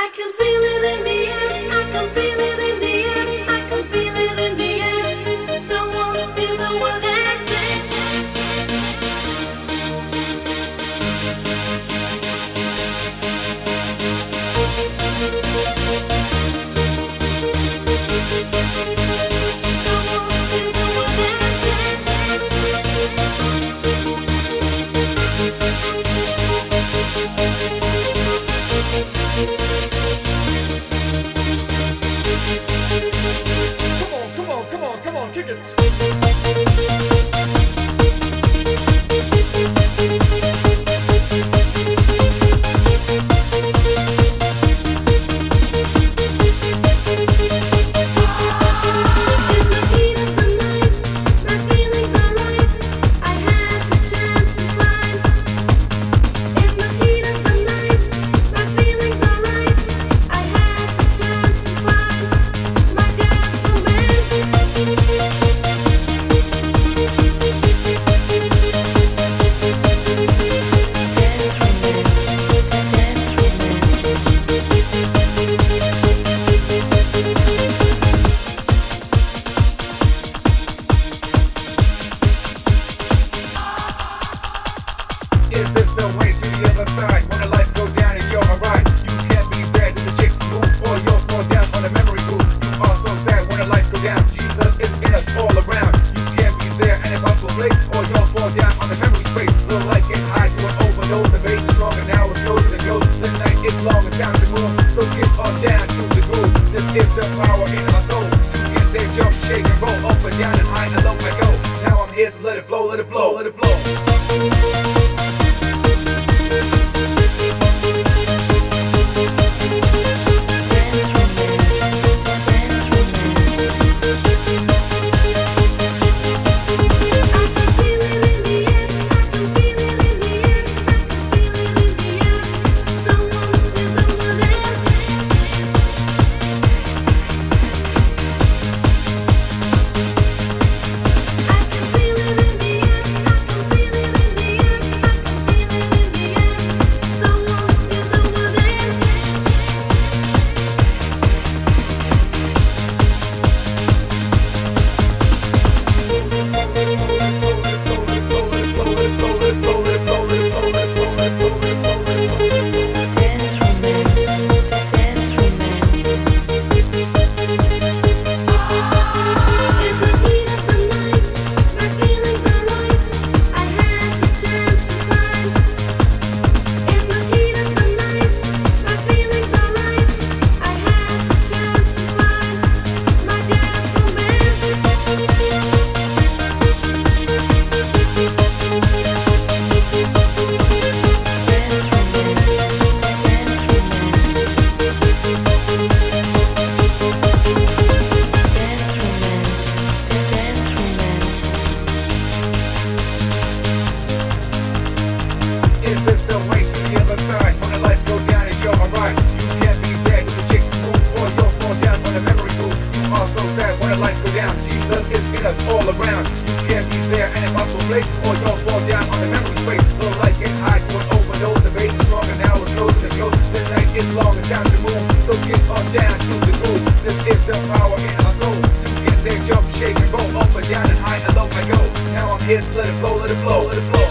can feel it in the air. I can feel it in the air. I can feel it in the air. Someone is over there. Come on, kick it. Is this the way to the other side? When the lights go down and you're alright, you can't be there till the chicks move, or you'll fall down on the memory groove. You are so sad when the lights go down. Jesus is in us all around. You can't be there and it's will play, or you'll fall down on the memory space. The light get high to an overdose. The bass is strong and now it's closing and goes. The night is long, it's time to move. So get on down to the groove. This is the power in my soul. To get there, jump, shake and roll, up and down and high and low I go. Now I'm here, so let it flow, let it flow, let it flow. Jesus is in us all around. You can't be there and it must play, or you'll fall down on the memory space. The light gets high to an overdose. The bass is strong and now it's closing and goes. The night is long, it's time to move. So get on down to the groove. This is the power in our soul. To get there, jump, shake and roll, up and down and high and low I go. Now I'm here, so let it flow, let it flow, let it flow.